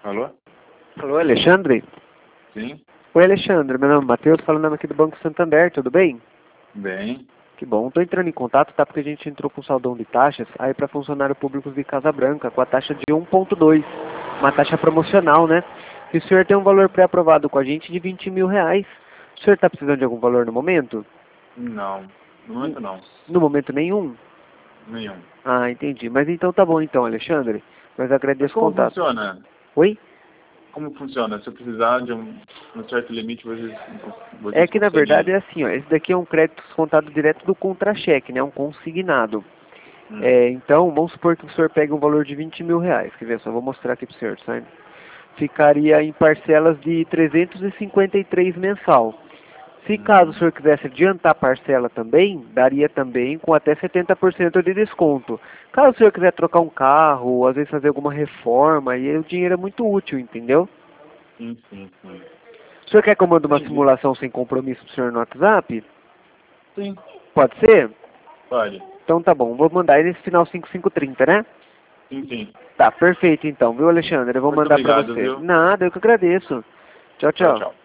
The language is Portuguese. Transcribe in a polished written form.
Alô? Alô, Alexandre? Sim? Oi, Alexandre. Meu nome é Matheus, falando aqui do Banco Santander, tudo bem? Bem. Que bom. Estou entrando em contato, tá? Porque a gente entrou com saldão de taxas aí para funcionários públicos de Casa Branca, com a taxa de 1,2, uma taxa promocional, né? E o senhor tem um valor pré-aprovado com a gente de R$ 20.000. O senhor está precisando de algum valor no momento? Não. No momento não. No momento nenhum? Nenhum. Ah, entendi. Mas então tá bom então, Alexandre. Mas Mas agradeço o como contato. funciona? Oi? Como funciona? Se eu precisar de um certo limite, vocês É que na verdade conseguem... é assim, ó, esse daqui é um crédito descontado direto do contra-cheque, né? Um consignado. Hum. Então, vamos supor que o senhor pegue um valor de R$ 20.000. Quer ver? Só vou mostrar aqui para o senhor, sabe? Ficaria em parcelas de 353 mensal. Se caso o Uhum. senhor quisesse adiantar a parcela também, daria também com até 70% de desconto. Caso o senhor quiser trocar um carro, ou às vezes fazer alguma reforma, aí o dinheiro é muito útil, entendeu? Sim, sim, sim. O senhor quer que eu mande uma Entendi. simulação sem compromisso para o senhor no WhatsApp? Sim, Pode ser? pode. Então tá bom, vou mandar aí nesse final 5530, né? Sim, sim. Tá, perfeito então, viu, Alexandre? Eu vou Muito mandar pra obrigado, você. viu? Nada, eu que agradeço. Tchau, Tchau, tchau. tchau.